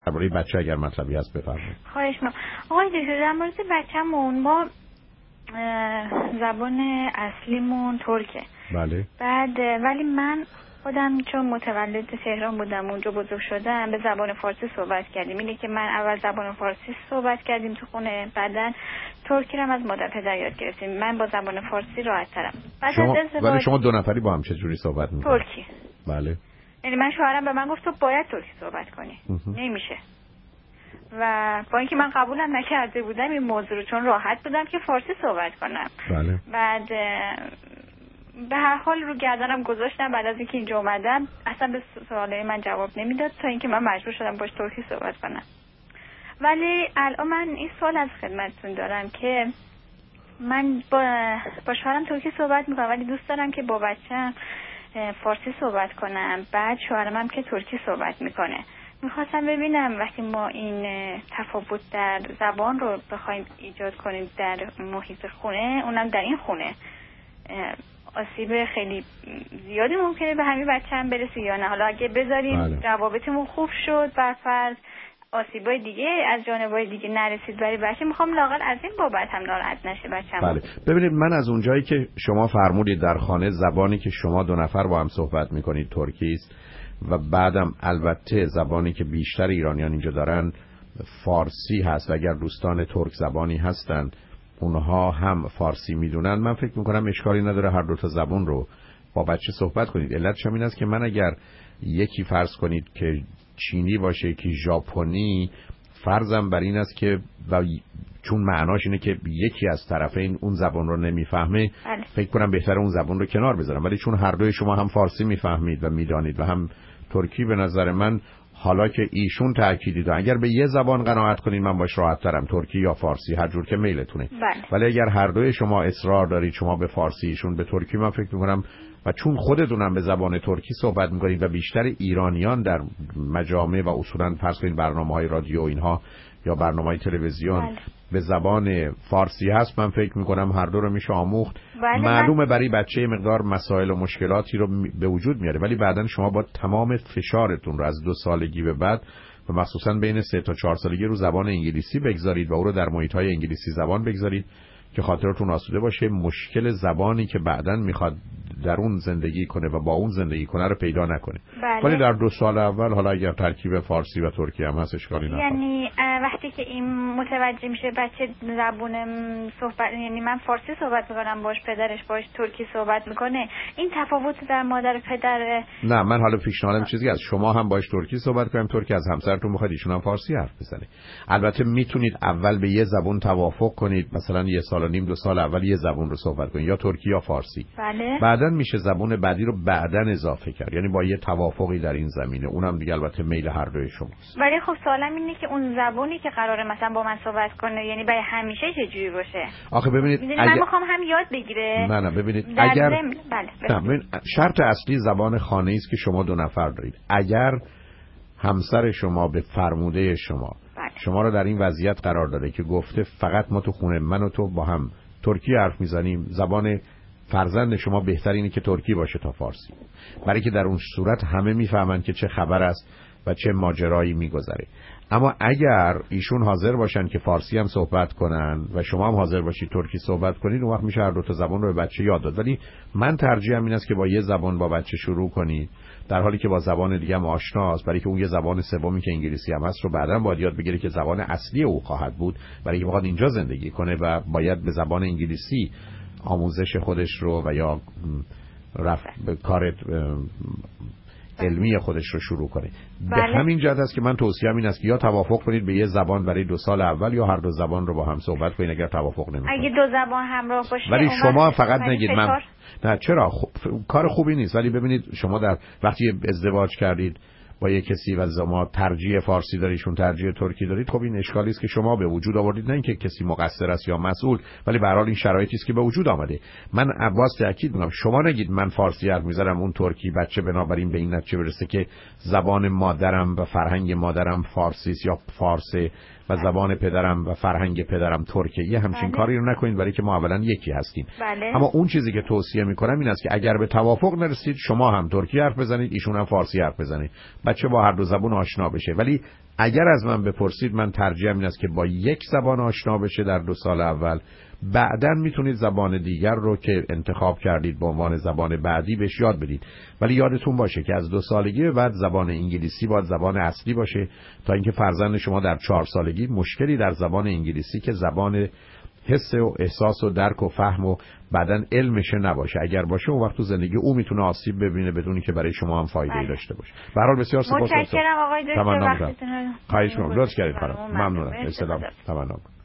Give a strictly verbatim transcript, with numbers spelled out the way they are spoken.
درباره بچه اگر مطلبی هست بفرمایید. خواهش می‌کنم. آقای دکتر در مورد بچه‌مون ما زبان اصلیمون ترکه. بله. بعد ولی من خودم چون متولد تهران بودم اونجا بزرگ شدم به زبان فارسی صحبت کردیم. اینه که من اول زبان فارسی صحبت کردیم تو خونه، بعدن ترکی رو از مادر پدر یاد گرفتیم. من با زبان فارسی راحت ترم. بعد شما از ازدواج ولی شما دو نفری با هم چه جوری صحبت می‌کنید؟ ترکی. بله. یعنی من شوهرم به من گفت تو باید ترکی صحبت کنی. نمیشه. و با اینکه من قبولم نکرده بودم این موضوع رو، چون راحت بودم که فارسی صحبت کنم. بله. بعد به هر حال رو گردنم گذاشتم. بعد از اینکه اینجا اومدم اصلا به سوالای من جواب نمیداد تا اینکه من مجبور شدم باش ترکی صحبت کنم. ولی الان من این سوال از خدمتتون دارم که من با با شوهرم ترکی صحبت میکنم ولی دوست دارم که با بچه‌م فارسی صحبت کنم. بعد شوهرم هم که ترکی صحبت میکنه. میخواستم ببینم وقتی ما این تفاوت در زبان رو بخوایم ایجاد کنیم در محیط خونه، اونم در این خونه، آسیب خیلی زیادی ممکنه به همین بچه هم برسه یا نه؟ حالا اگه بذاریم بله. روابطمون خوب شد برفرض آسیبای دیگه از جانبای دیگه نرسید برای بچه، میخوام لااقل از این بابت هم ناراحت نشه بچه‌م. بله. ببینید من از اونجایی که شما فرمودید در خانه زبانی که شما دو نفر با هم صحبت میکنید ترکی است و بعدم البته زبانی که بیشتر ایرانیان اینجا دارن فارسی هست و اگر دوستان ترک زبانی هستن اونها هم فارسی میدونن، من فکر میکنم اشکالی نداره هر دو تا زبان رو با بچه صحبت کنید. علتش این است که من اگر یکی فرض کنید که چینی باشه یکی ژاپنی، فرضم بر این است که و چون معناش اینه که یکی از طرفین اون زبان رو نمیفهمه بله. فکر کنم بهتره اون زبان رو کنار بذارم. ولی چون هر دوی شما هم فارسی میفهمید و میدانید و هم ترکی، به نظر من حالا که ایشون تأکیدی داد اگر به یه زبان قناعت کنید من باش راحت ترم، ترکی یا فارسی هر جور که میلتونه. بله. ولی اگر هر دوی شما اصرار دارید شما به فارسی ایشون به ترکی، من فکر میکنم و چون خودتونم به زبان ترکی صحبت میکنید و بیشتر ایرانیان در مجامع و اصولا فرض کنید برنامه‌های رادیو اینها یا برنامه‌های تلویزیون بله. به زبان فارسی هست، من فکر میکنم هر دو رو میشه آموخت. بله. معلومه برای بچه مقدار مسائل و مشکلاتی رو به وجود میاره ولی بعدن شما با تمام فشارتون رو از دو سالگی به بعد و مخصوصا بین سه تا چهار سالگی رو زبان انگلیسی بگذارید و او رو در محیط‌های انگلیسی زبان بگذارید که خاطرتون آسوده باشه. مشکل زبانی که بعداً میخواد در اون زندگی کنه و با اون زندگی کنه رو پیدا نکنه. بله. ولی در دو سال اول حالا اگر ترکیب فارسی و ترکی هم هست اشکالی نداره. یعنی وقتی که این متوجه میشه بچه زبون صحبت، یعنی من فارسی صحبت میکنم باش، پدرش باش ترکی صحبت میکنه، این تفاوت در مادر پدر نه، من حالا پیشنهادم چیزی است شما هم باش ترکی صحبت کنید، ترکی از همسرتون بخواید ایشون هم فارسی حرف بزنه. البته میتونید اول به یه زبون توافق کنید، مثلا یه سال و نیم دو سال اول یه زبون رو صحبت کنید یا ترکی یا فارسی. بله. بعدن میشه زبون بعدی رو بعدن اضافه کرد، یعنی با یه توافقی در این زمینه، اونم دیگه البته میل هر دوی شماست. ولی خب سوالم اینه که اون زبونی که قراره مثلا با من صحبت کنه یعنی برای همیشه چجوری باشه؟ آخه ببینید اگر... من میخوام هم یاد بگیره. نه نه ببینید اگر زم... بله نه ببین شرط اصلی زبان خانه است که شما دو نفر دارید. اگر همسر شما به فرموده شما بله. شما رو در این وضعیت قرار داده که گفته فقط ما تو خونه من و تو با هم ترکی حرف میزنیم، زبان فرزند شما بهتر اینه که ترکی باشه تا فارسی، برای که در اون صورت همه میفهمن که چه خبر است و چه ماجرایی میگذره. اما اگر ایشون حاضر باشن که فارسی هم صحبت کنن و شما هم حاضر باشید ترکی صحبت کنید، اون وقت میشه هر دو تا زبان رو به بچه یاد داد. ولی من ترجیحم این است که با یه زبان با بچه شروع کنید در حالی که با زبان دیگه هم آشناست، برای که اون یه زبان سومی که انگلیسی هم هست رو بعداً باید یاد بگیره که زبان اصلی او خواهد بود، برای که بخواد اینجا زندگی کنه و باید به زبان انگلیسی آموزش خودش رو و یا رفت به کار علمی خودش رو شروع کنه. بله. به همین جهت است که من توصیه‌ام این است که یا توافق کنید به یه زبان برای دو سال اول یا هر دو زبان رو با هم صحبت کنید اگر توافق نمی‌کنید. اگه دو زبان همراه باشه ولی شما فقط نگید فشار... من نه چرا خب... کار خوبی نیست، ولی ببینید شما در وقتی ازدواج کردید با یک کسی و شما ترجیح فارسی داریشون ترجیح ترکی دارید، خب این اشکالی است که شما به وجود آوردید، نه اینکه کسی مقصر است یا مسئول، ولی به هر حال این شرایطی است که به وجود آمده. من عباس تاکید می‌کنم شما نگید من فارسی حرف می‌زنم اون ترکی، بچه بنابراین به این نتیجه برسه که زبان مادرم و فرهنگ مادرم فارسی است یا فارسی و زبان پدرم و فرهنگ پدرم ترکیه. یه همچین بله. کاری رو نکنید، برای که ما اولا یکی هستیم. بله. اما اون چیزی که توصیه می‌کنم این است که اگر به توافق نرسید شما هم ترکی حرف بزنید ایشون هم فارسی حرف بزنید، بچه با هر دو زبان آشنا بشه. ولی اگر از من بپرسید من ترجیحم این است که با یک زبان آشنا بشه در دو سال اول، بعداً میتونید زبان دیگر رو که انتخاب کردید به عنوان زبان بعدی بهش یاد بدید. ولی یادتون باشه که از دو سالگی به بعد زبان انگلیسی باید زبان اصلی باشه تا اینکه فرزند شما در چهار سالگی مشکلی در زبان انگلیسی که زبان حس و احساس و درک و فهم و بعداً علمش نباشه. اگر باشه اون وقت تو زندگی او میتونه آسیب ببینه بدونی که برای شما هم فایده‌ای داشته باشه. به هر حال بسیار سپاسگزارم. متشکرم آقای دکتر، وقتتون رو خواهش می‌کنم. لطف کردید خانم. ممنونم. سلام. تمام.